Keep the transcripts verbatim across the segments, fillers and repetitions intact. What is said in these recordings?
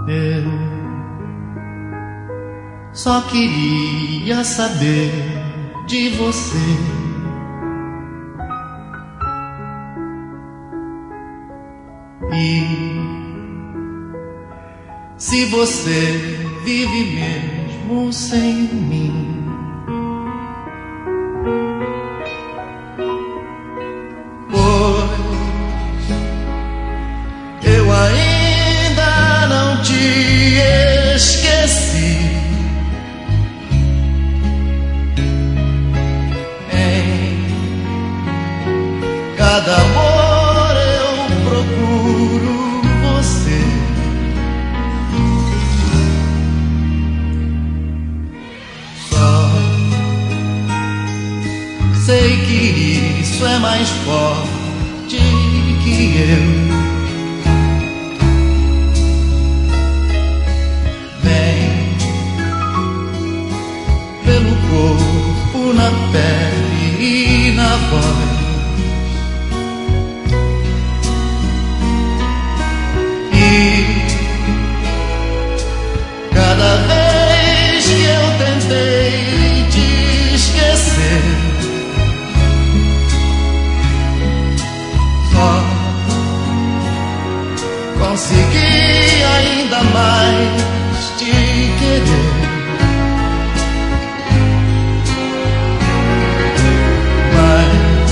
Eu só queria saber de você. E se você vive mesmo sem mim? Pois eu ainda não te esqueci. Em cada amor eu procuro você. Só sei que isso é mais forte que eu. Vem pelo corpo, na pele e na voz. E cada vez que eu tentei te esquecer, só consegui ainda mais te querer. Mas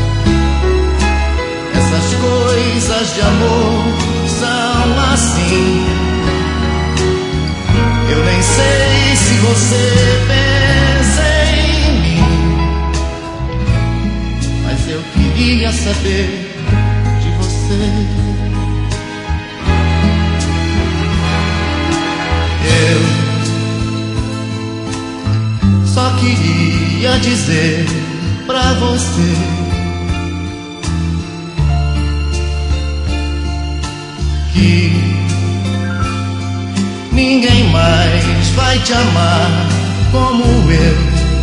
essas coisas de amor são assim. Eu nem sei se você pensa em mim, mas eu queria saber de você. Eu só queria dizer pra você que ninguém mais vai te amar como eu.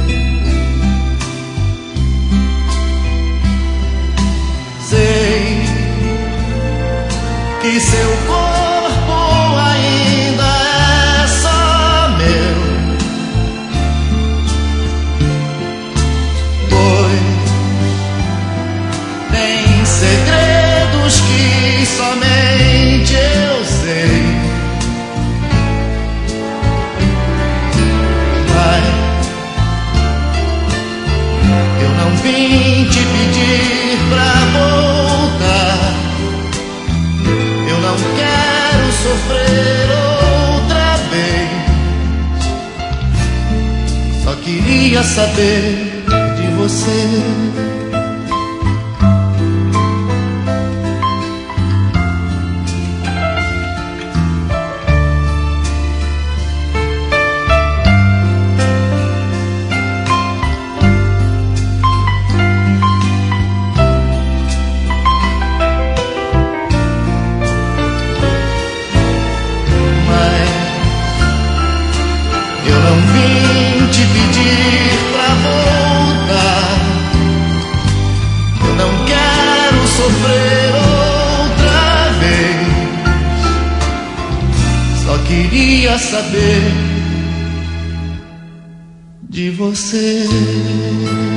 Sei que seu corpo ainda é só meu, pois tem segredos que somente eu sei. Eu não vim te pedir pra voltar. Eu não quero sofrer outra vez. Só queria saber de você. Não vim te pedir pra voltar. Eu não quero sofrer outra vez. Só queria saber de você.